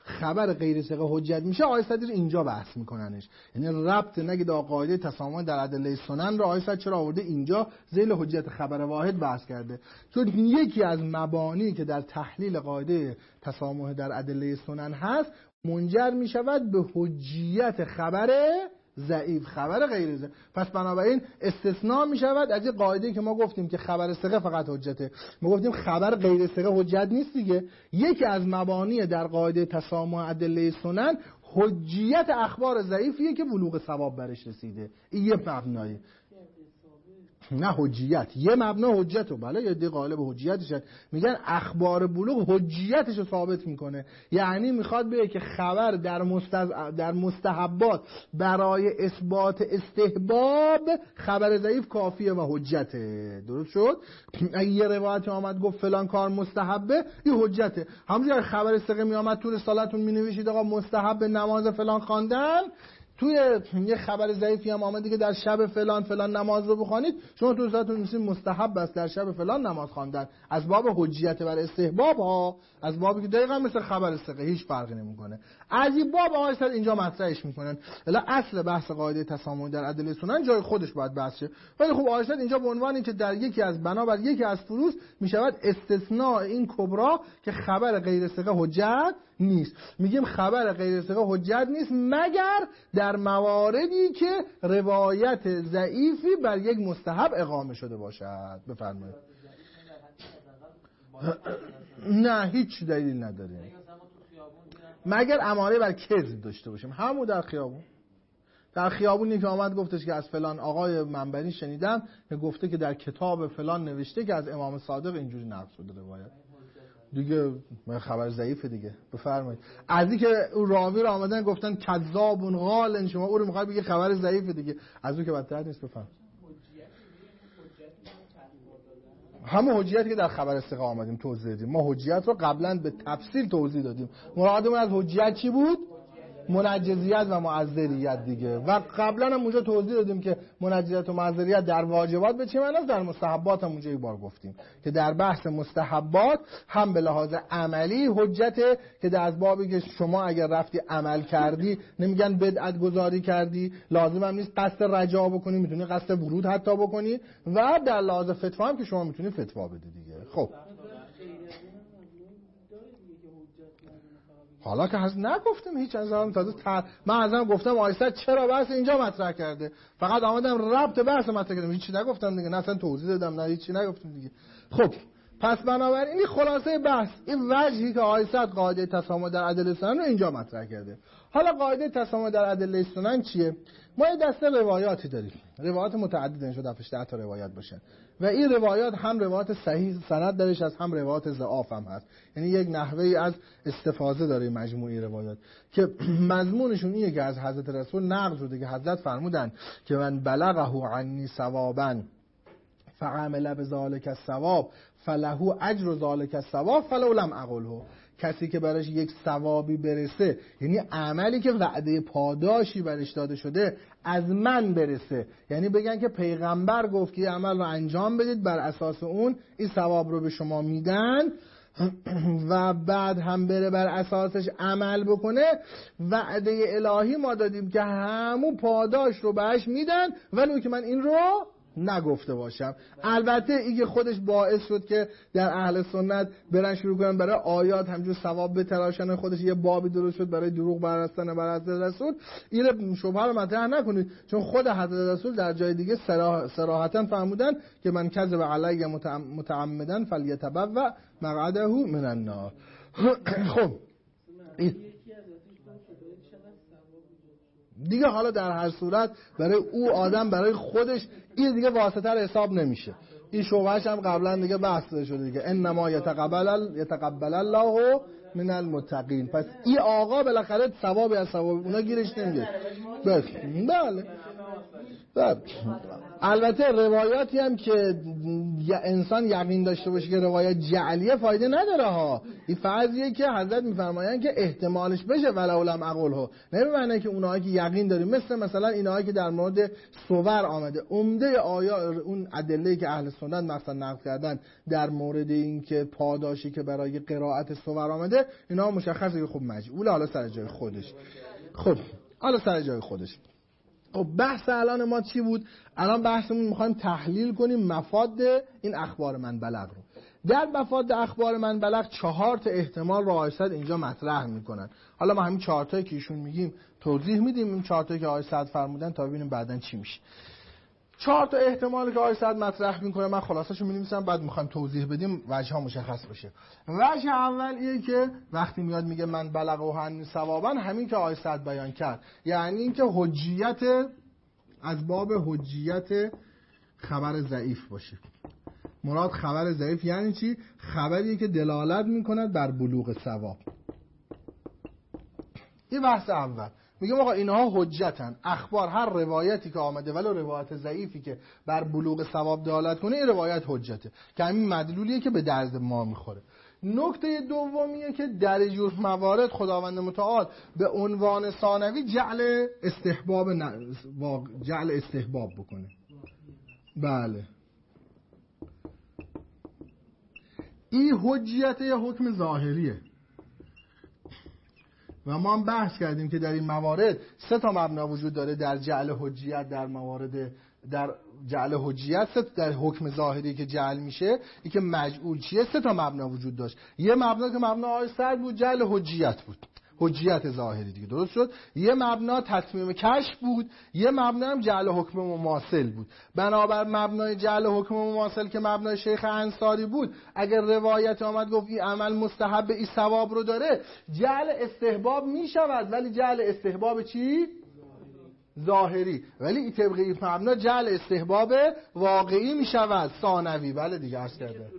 خبر غیر ثقه حجت میشه، آقای صدر اینجا بحث میکننش. یعنی ربط نگید قاعده تسامح در ادله سنن رو آقای صدر چرا آورده اینجا ذیل حجت خبر واحد بحث کرده؟ چون یکی از مبانی که در تحلیل قاعده تسامح در ادله سنن هست منجر میشود به حجیت خبر ضعیف، خبر غیر ضعیف. پس بنابراین استثناء می شود از این قاعده که ما گفتیم که خبر ثقه فقط حجته، ما گفتیم خبر غیر ثقه حجت نیست دیگه. یکی از مبانی در قاعده تسامح ادله سنن حجیت اخبار ضعیفیه که بلوغ ثواب برش رسیده. این یه مبنایی، نه حجیت، یه مبنا حجته. بله یه دی قائل به حجیتش میگن اخبار بلوغ حجیتش رو ثابت میکنه. یعنی میخواد بگه که خبر در مستحبات برای اثبات استحباب خبر ضعیف کافیه و حجته. درست شد؟ اگه یه روایت آمد گفت فلان کار مستحبه، این حجته. همونجوری خبر ثقه میامد تو رسالتون مینوشید آقا مستحب نماز فلان خواندن، توی یه خبر ضعیفی هم آمده که در شب فلان فلان نماز رو بخوانید، شما تو رسالتون می‌نویسید مستحب است در شب فلان نماز خواندن، از باب حجیت بر استحباب ها، از بابی که دقیقاً مثل خبر ثقه هیچ فرقی نمی‌کنه. از این باب آقای صدر اینجا مطرحش می‌کنن. الا اصل بحث قاعده تسامح در ادله سنن جای خودش باید بحث شه. ولی خب آقای صدر اینجا به عنوان اینکه در یکی از بنابر یکی از فروض میشود استثناء این کبرا که خبر غیر ثقه حجت نیست. میگیم خبر غیر ثقه حجت نیست مگر در مواردی که روایت ضعیفی بر یک مستحب اقامه شده باشد. بفرمایید. نه هیچ دلیل نداره مگر اماره بر کذب داشته باشیم. همون در خیابون، در خیابونی که آمد گفتش که از فلان آقای منبری شنیدم که گفته که در کتاب فلان نوشته که از امام صادق اینجوری نقل شده روایت، دیگه خبر ضعیفه دیگه. بفرمایید. از این که اون راوی رو آمدن گفتن کذابون غالن، شما او رو میخواد بگی خبر ضعیفه دیگه، از اون که بدتر نیست. بفرمایید. همون حجیتی که در خبر ثقه آمدیم توضیح دادیم. ما حجیت رو قبلا به تفصیل توضیح دادیم. مرادمون از حجیت چی بود؟ منجزیت و معذریت دیگه. و قبلا هم اونجا توضیح دادیم که منجزیت و معذریت در واجبات به چه معنی است، در مستحبات هم اونجا یک بار گفتیم که در بحث مستحبات هم به لحاظ عملی حجته که در بابی که شما اگر رفتی عمل کردی نمیگن بدعت گذاری کردی، لازم هم نیست قصد رجا بکنی، میتونی قصد ورود حتی بکنی، و در لحاظ فتوا هم که شما میتونی فتوا بدی دیگه. خب حالا که هست نگفتم هیچ از هم تازه من ازم گفتم آیسته چرا بحث اینجا مطرح کرده، فقط آمدم ربط بحث مطرح کردم، هیچی نگفتم دیگه، نه اصلا توضیح دادم نه هیچی نگفتم دیگه. خب پس بنابراین این خلاصه بحث، این وجهی که آیسته قاعده تسامح در ادله سنن رو اینجا مطرح کرده. حالا قاعده تسامح در ادله سنن چیه؟ ما یه دسته روایاتی داریم، روایات متعدد شده 10 تا روایت باشن و این روایات هم روایات صحیح سند درش از هم روایات ضعاف هم هست. یعنی یک نحوهی از استفاضه داره مجموعه روایات که مضمونشون اینه که از حضرت رسول نقل شده که حضرت فرمودن که من بلغه عنی ثوابا فعمل بذلک الثواب فله اجر ذلک الثواب فلو لم اقله. کسی که برش یک ثوابی برسه، یعنی عملی که وعده پاداشی برش داده شده از من برسه، یعنی بگن که پیغمبر گفت که عمل رو انجام بدید، بر اساس اون این ثواب رو به شما میدن و بعد هم بره بر اساسش عمل بکنه، وعده الهی ما دادیم که همون پاداش رو بهش میدن ولو که من این رو نگفته باشم. البته این خودش باعث شد که در اهل سنت برن شروع کنن برای آیات همجور ثواب بتراشن، خودش یه بابی درست شد برای دروغ برستن بر حضرت رسول. این شبهه رو مطرح نکنید، چون خود حضرت رسول در جای دیگه صراحتا فرمودن که من کذب علی متعمدا فلیتبوأ مقعده من النار. خب دیگه حالا در هر صورت برای او آدم برای خودش این دیگه واسطه رو حساب نمیشه. این شبهش هم قبلا دیگه بحث شده دیگه، انما یتقبل الله من المتقین. پس این آقا بالاخره ثوابی از ثواب اونا گیرش نمیاد. بله البته روایاتی هم که انسان یقین داشته باشه که روایت جعلیه فایده نداره ها. این فرضیه که حضرت میفرمایند که احتمالش بشه ولو لم اقله، نه به معنی که اونایی که یقین داریم مثلا اینایی که در مورد صور آمده، عمده آیا اون ادله‌ای که اهل سنت مثلا نقل کردن در مورد این که پاداشی که برای قرائت صور آمده اینا مشخصه که خب مجعول، حالا سر جای خودش. خب حالا سر جای خودش. خب بحث الان ما چی بود؟ الان بحثمون میخوایم تحلیل کنیم مفاد این اخبار من بلغ رو. در مفاد اخبار من بلغ 4 تا احتمال رو آقای سعد اینجا مطرح میکنن. حالا ما همین 4 تایی که ایشون میگیم توضیح میدیم، این 4 تایی که آقای سعد فرمودن تا ببینیم بعدن چی میشه. 4 تا احتمالی که آقای سعد مطرح میکنه من خلاصه‌شو می‌نویسم، بعد میخوایم توضیح بدیم وجه‌ها مشخص بشه. وجه اول اینه که وقتی میاد میگه من بلغ و هن ثوابا، همین که آقای سعد بیان کرد، یعنی اینکه حجیت از باب حجیت خبر ضعیف باشه. مراد خبر ضعیف یعنی چی؟ خبریه که دلالت میکند بر بلوغ ثواب. این بحث اول. میگم آقا اینها حجتن، اخبار هر روایتی که آمده ولو روایت ضعیفی که بر بلوغ ثواب دلالت کنه این روایت حجته، که همین مدلولیه که به درد ما میخوره. نکته دومیه که در جور موارد خداوند متعال به عنوان ثانوی جعل استحباب بکنه. بله، این حجیت یا حکم ظاهریه و ما هم بحث کردیم که در این موارد 3 تا مبنا وجود داره در جعل حجیت. در موارد در جعل حجیت در حکم ظاهری که جعل میشه، این که مجعول چیه، 3 تا مبنا وجود داشت. یه مبنا که مبنا آقای سعد بود جعل حجیت بود، حجیت ظاهری دیگه، درست شد. یه مبنا تتمیم کشف بود، یه مبنا هم جعل حکم مماثل بود. بنابر مبنای جعل حکم مماثل که مبنای شیخ انصاری بود، اگر روایت آمد گفت این عمل مستحب این ثواب رو داره، جعل استحباب میشود، ولی جعل استحباب چی؟ ظاهری. ولی این طبق این مبنا جعل استحباب واقعی میشود، ثانوی. بله دیگه عرض کرده.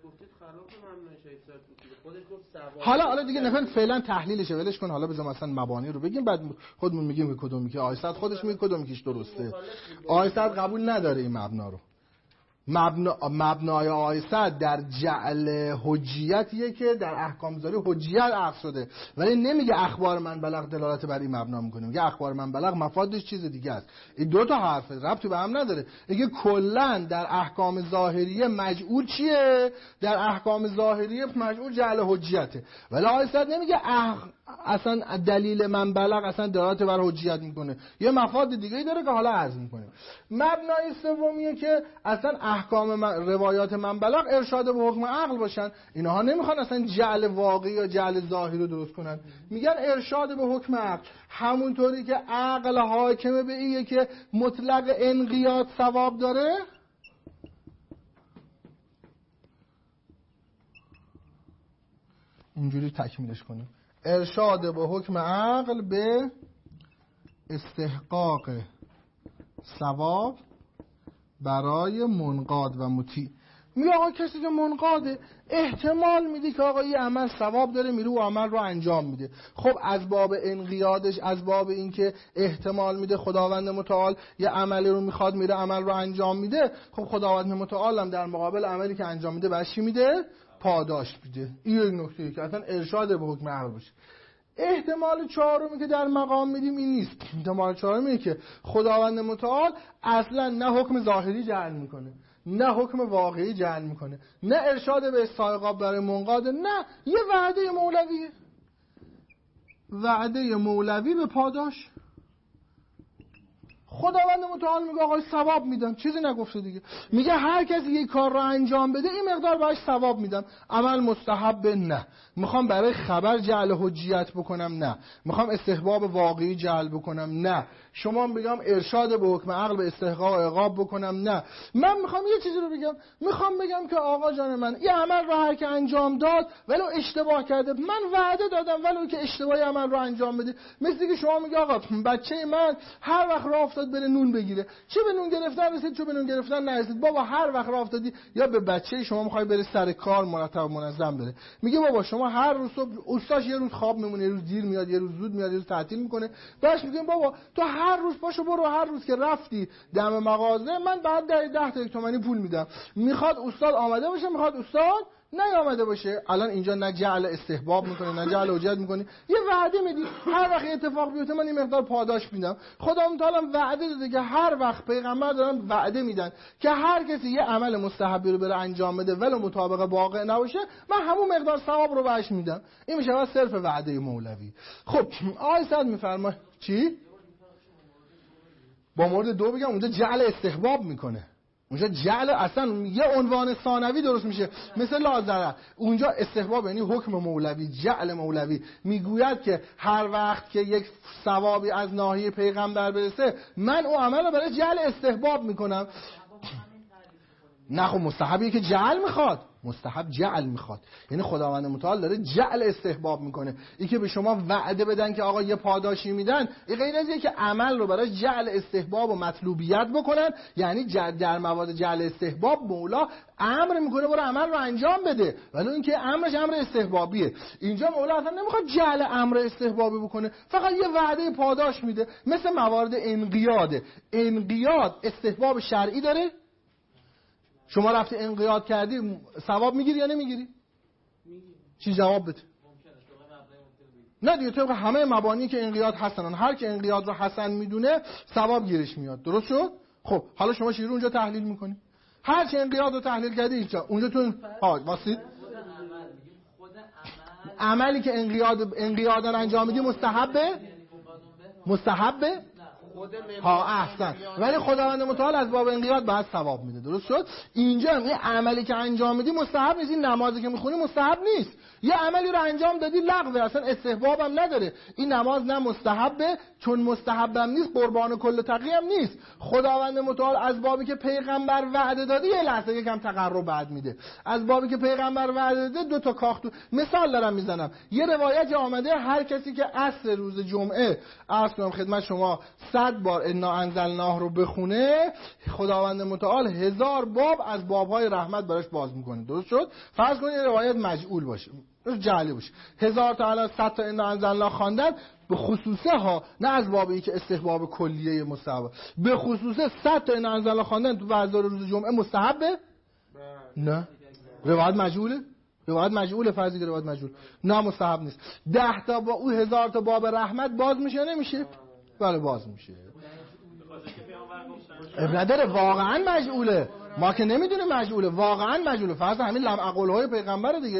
حالا دیگه نفن فعلا تحلیلشه ولش کن، حالا بذار مثلا مبانی رو بگیم بعد خودمون میگیم که کدومی که آیه خودش میگه کدومی کیش درسته. آیه قبول نداره این مبنا رو. مبنای آیه در جعل حجیتیه که در احکام ظاهری حجیت عقد شده، ولی نمیگه اخبار من بلغ دلالت بر این مبنا میکنه، میگه اخبار من بلغ مفادش چیز دیگه است. این 2 تا حرف ربطی به هم نداره. میگه کلا در احکام ظاهریه مجعول چیه؟ در احکام ظاهریه مجعول جعل حجیته، ولی آیه نمیگه اصلا دلیل من بلغ اصلا دلالت بر حجیت میکنه، یه مفاد دیگه‌ای داره که حالا عرض میکنه. مبنای سومیه که اصلا احکام روایات من بلغ ارشاد به حکم عقل باشن. اینها نمیخوان اصلا جعل واقعی یا جعل ظاهری رو درست کنن، میگن ارشاد به حکم عقل. همونطوری که عقل حاکمه به اینه که مطلق انقیاد ثواب داره، اینجوری تکمیلش کنیم. ارشاد به حکم عقل به استحقاق ثواب برای منقاد و مطیع. میگه آقا کسی که منقاده احتمال میده که آقا این عمل ثواب داره، میره و عمل رو انجام میده. خب از باب انقیادش، از باب اینکه احتمال میده خداوند متعال یه عملی رو میخواد، میره عمل رو انجام میده، خب خداوند متعال هم در مقابل عملی که انجام میده برش چی میده؟ پاداش میده. این یک نکته که اصلا ارشاد به حکم عقل باشه. احتمال چهارمی که در مقام میدیم این نیست. احتمال چهارمی اینه که خداوند متعال اصلا نه حکم ظاهری جعل میکنه، نه حکم واقعی جعل میکنه، نه ارشاد به استحقاق برای منقاد، نه یه وعده مولویه، وعده مولوی به پاداش. خداوند متعال میگه آقا ثواب میدم، چیزی نگفته دیگه. میگه هر کسی یک کار رو انجام بده این مقدار بهش ثواب میدم. عمل مستحب نه، میخوام برای خبر جعل حجیت بکنم نه، میخوام استحباب واقعی جعل بکنم نه، شما بگم ارشاد به حکم عقل به استحقاق و عقاب بکنم نه. من میخوام یه چیزی رو بگم، میخوام بگم که آقا جان من این عمل رو هر که انجام داد ولو اشتباه کرده، من وعده دادم ولو که اشتباهی عمل رو انجام بده. مثل که شما میگه آقا بچه من هر وقت راه افتاد بره نون بگیره، چه به نون گرفتن رسید چه به نون گرفتن نرسید، بابا هر وقت راه افتادی یا به بچه شما میخوای بره سر کار مرتب و منظم بره، میگه بابا شما هر روز صبح استاش یه روز خواب میمونه، یه روز دیر میاد، یه روز زود میاد، یه روز تعطیل میکنه، باش میگیم بابا تو هر روز پاشو برو، هر روز که رفتی دم مغازه من بعد 10 تا تومانی پول میدم. میخواد استاد آماده باشه، میخواد استاد نیامده باشه. الان اینجا نه جعل استحباب میکنه نه جعل حجت میکنه، یه وعده میدی هر وقت اتفاق بیفته من این مقدار پاداش میدم. خدا متعال وعده داده که هر وقت پیغمبر دارن وعده میدن که هر کسی یه عمل مستحبی رو بره انجام بده ولو مطابق واقع نباشه من همون مقدار ثواب رو بهش میدم. این میشه صرف وعده مولوی. خب آقای سعد میفرماه چی؟ با مورد 2 بگم اونجا جعل استحباب میکنه، اونجا جعل اصلا یه عنوان ثانوی درست میشه مثل لازره. اونجا استحباب یعنی حکم مولوی، جعل مولوی میگوید که هر وقت که یک ثوابی از ناحیه پیغمبر برسه من اون عمل رو برای جعل استحباب میکنم. نه خب مستحبیه که جعل میخواد، مستحب جعل میخواد، یعنی خداوند متعال داره جعل استحباب میکنه. این که به شما وعده بدن که آقا یه پاداشی میدن، این غیر از اینه که عمل رو برای جعل استحباب و مطلوبیت بکنن. یعنی در مواد جعل استحباب مولا امر میکنه برو عمل رو انجام بده، ولی این که امرش امر استحبابیه. اینجا مولا اصلا نمیخواد جعل امر استحبابی بکنه، فقط یه وعده پاداش میده. مثل موارد انقیاده. انقیاد استحباب شرعی داره. شما رفتی انقیاد کردی ثواب میگیری یا نمیگیری؟ چی جواب بده؟ نه دیگه طبق همه مبانی که انقیاد حسنن، هر که انقیاد رو حسن میدونه ثواب گیرش میاد. درست شد؟ خب حالا شما چی رو اونجا تحلیل میکنی؟ هر چه انقیاد رو تحلیل کردی اینجا اونجا تو واسید عملی که انقیادن انجام میدی مستحبه ها احسن، ولی خداوند متعال از باب انقیاد بعد ثواب میده. درست شد؟ اینجا این عملی که انجام میدی مستحب نیست. این نمازی که میخونی مستحب نیست، یه عملی رو انجام دادی لغوه، اصلا استحباب هم نداره. این نماز نه مستحبه، چون مستحبم نیست قربان کل تقی هم نیست. خداوند متعال از بابی که پیغمبر وعده داده یه لحظه یکم تقرب بعد میده. از بابی که پیغمبر وعده داده 2 تا کاختو. مثال دارم میزنم، یه روایت آمده هر کسی که عصر روز جمعه عرض کنم خدمت شما 100 بار انا انزلناه رو بخونه، خداوند متعال 1000 باب از بابهای رحمت براش باز میکنه. درست شد؟ فرض کنید روایت مجعول باشه، جعلی باشه، 1000 تا الان 100 تا انا انزلناه خواندن به خصوصه ها، نه از بابی که استحباب کلیه مستحب، به خصوصه 100 تا انا انزلناه خواندن تو ورزار روز جمعه مستحبه؟ نه. روایت مجعوله؟ روایت مجعوله. فرضی که روایت مجعول نه مستحب نیست. 10 تا با او 1000 تا باب رحمت باز میشه نمیشه؟ بله باز میشه. نداره واقعا مجعوله، ما که نمیدونیم مجعوله، واقعا مجعوله. فرض همین لم اقولهای پیغمبر دیگه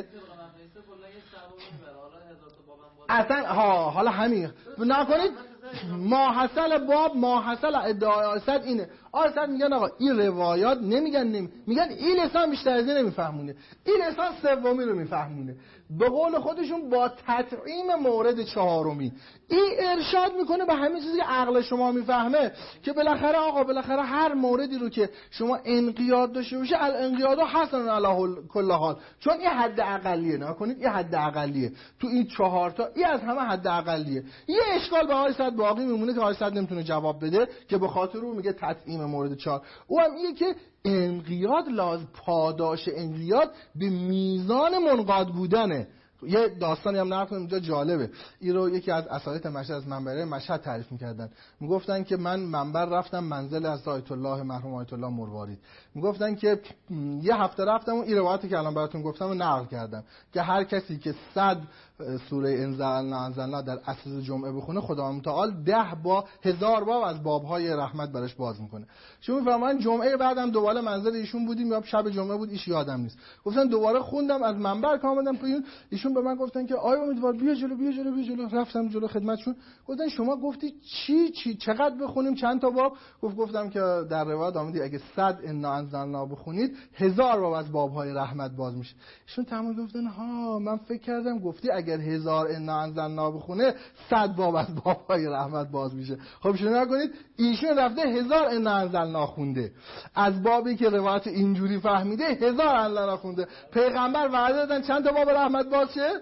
اصلا حالا همین نکنید. ماحصل باب ماحصل ادعای آسد اینه. آسد میگن آقا این روایات نمیگن میگن این لسان بیشتر از این نمیفهمونه، این لسان سومی رو میفهمونه. به قول خودشون با تطعیم مورد 4می این ارشاد میکنه به همین چیزی که عقل شما میفهمه که بالاخره هر موردی رو که شما انقیاد داشته باشه الانقیاد حسن علی کل حال، چون این حد اقلیه. نکنید این حد اقلیه تو این 4 تا، این از همه حد اقلیه. یه اشکال به آقای صد باقی میمونه که آقای صد نمیتونه جواب بده که به خاطر اون میگه تطعیم مورد 4. او هم اینه که انقیاد لازم پاداش انقیاد به میزان منقاد بودنه. یه داستانی هم نقل اینجا جالبه. این رو یکی از اساتید مشهد از منبره مشهد تعریف می‌کردن. میگفتن که من منبر رفتم منزل از آیت الله مرحوم آیت الله مروارید. میگفتن که یه هفته رفتم و این روایتی که الان براتون گفتم رو نقل کردم که هر کسی که 100 سوره انزلنا در عصر جمعه بخونه خداوند متعال 10,000 باب از بابهای رحمت براش باز میکنه. شما میفهمن جمعه بعدم دوباره منزل ایشون بودیم یا شب جمعه بود ایش یادم نیست. گفتن دوباره خوندم از منبر که اومدم پایین، ایشون به من گفتن که آیا امیدوار بیا جلو. رفتم جلو خدمتشون، گفتن شما گفتی چی چقدر بخونیم چند تا باب؟ گفتم که در روایت آمده اگه 100 انا انزلنا بخونید 1000 باب از بابهای رحمت باز میشه. ایشون تمام گفتن ها من فکر کردم گفتی اگر 1000 انا انزلنا بخونه 100 باب از بابهای رحمت باز میشه. خب شما نکنید ایشون رفته 1000 انا انزلنا خونده، از بابی که روایت اینجوری فهمیده 1000 انزلنا خونده. پیغمبر وعده دادن چند تا باب رحمت باز شه؟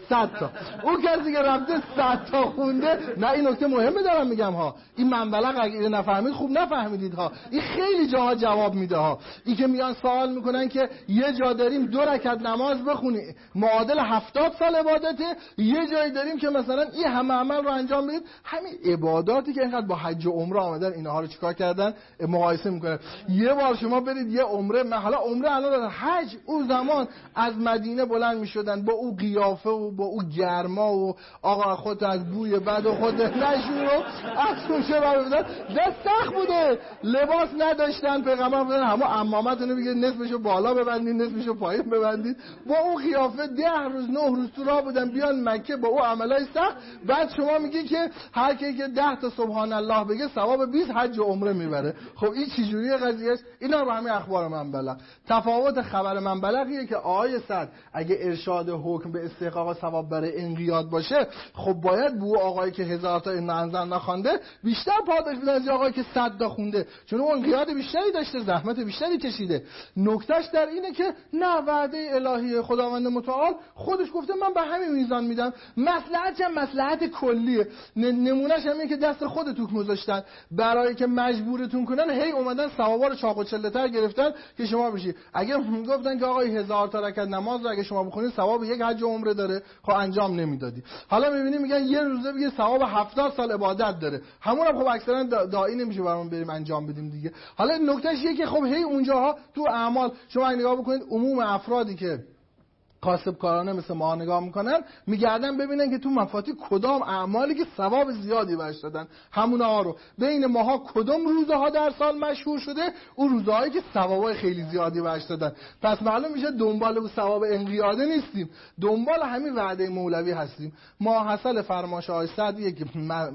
100 تا. اون کسی که رفته 100 تا خونده، نه این نکته مهمه دارم میگم ها، این منبلغ اگه نفهمید خوب نفهمیدید ها، این خیلی جاها جواب میده ها. این که میان سوال میکنن که یه جا داریم 2 رکعت نماز بخونی معادل 70 سال عبادته، یه جایی داریم که مثلا این همه عمل رو انجام بدید. همین عباداتی که اینقدر با حج و عمره آمدن اینها رو چیکار کردن مقایسه میکنن. یه بار شما برید یه عمره، حالا عمره الان حج اون زمان از مدینه بلند میشدن با او قیافه و با او گرما و آقا خود از بوی بد و خود نشون و از اون شبه بودن، دست سخت بوده، لباس نداشتن، پیغمبر بودن همه عمامتونو میگه نصفشو بالا ببندید نصفشو پایین ببندید، با اون قیافه 10 روز 9 روز تو راه بودن بیان مکه با او عملای سخت. بعد شما میگی که هر کی که 10 تا سبحان الله بگه ثواب 20 حج و عمره میبره. خب این چه جوریه قضیه است؟ اینا رو همین اخبار منبلغ. تفاوت خبر منبلغیه که آیه صد اگه ارشاد حکم به استحقاق ثواب برای انقیاد باشه، خب باید بو آقایی که 1000 تا انزل نخوانده بیشتر پاداش بدن از آقایی که 100 تا خونده، چون اون انقیاد بیشتری داشته، زحمت بیشتری کشیده. نکتهش در اینه که نه، وعده الهی خداوند متعال خودش گفته من به همین میزان میدم. مصلحت چه مصلحت کلیه. نمونهش همینه که دست خودتون گذاشتن برای که مجبورتون کنن، هی اومدن ثوابا رو چاق و چله‌تر گرفتن که شما بشی. اگه گفتن که آقای 1000 تا رکعت نماز رو اگه شما بخونید ثواب یک حج و عمره داره، خب انجام نمیدادی. حالا میبینی میگن یه روزه بگه ثواب 70 سال عبادت داره، همون هم خب اکثرا داعی نمیشه برامون بریم انجام بدیم دیگه. حالا نکتهش اینه که خب هی اونجاها تو اعمال شما نگاه بکنید، عموم افرادی که کاسبکارانه مثل ما نگاه میکنن، میگردن ببینن که تو مفاتیح کدام اعمالی که ثواب زیادی بهش دادن، همونها رو بین ماها کدام روزه ها در سال مشهور شده، اون روزه هایی که ثوابای خیلی زیادی بهش دادن. پس معلوم میشه دنبال اون ثواب انقیاده نیستیم، دنبال همین وعده مولوی هستیم. ماحصل فرمایش آیه صدیه که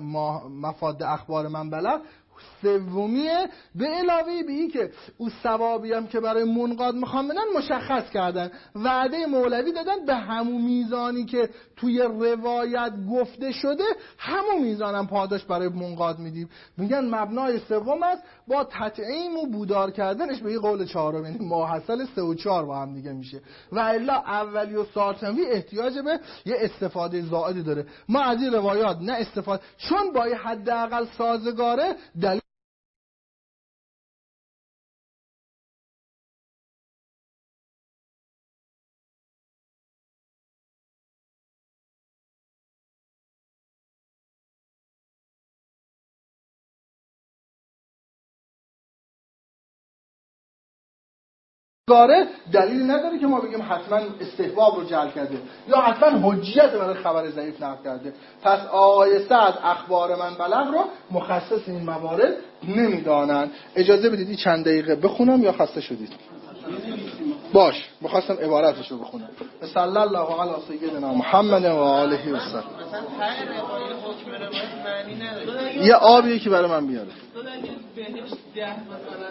مفاد اخبار منبلغ سومیه، به علاوه به این که اون ثوابی هم که برای منقاد میخوام بدن مشخص کردن، وعده مولوی دادن به همون میزانی که توی روایت گفته شده، همون میزان هم پاداش برای منقاد میدیم. میگن مبنای سوم است با تطعیم و بودار کردنش به این قول چهارم، یعنی ماحصل 3 و 4 با هم دیگه میشه. و الا اولی و ساتنوی احتیاج به یه استفاده زائدی داره. ما از این روایات نه استفاده، چون با حداقل سازگاره دلیل دلیلی نداره که ما بگیم حتما استحباب رو جعل کرده یا حتما حجیت برای خبر ضعیف نقل کرده. پس آیه صد اخبار منبلغ رو مخصص این موارد نمیدانن. اجازه بدید این چند دقیقه بخونم یا خسته شدید؟ باش، می‌خواستم عبارتش رو بخونم. صلی الله علی سیدنا محمد و آله و سلم. یه آبیه که برای من بیاره.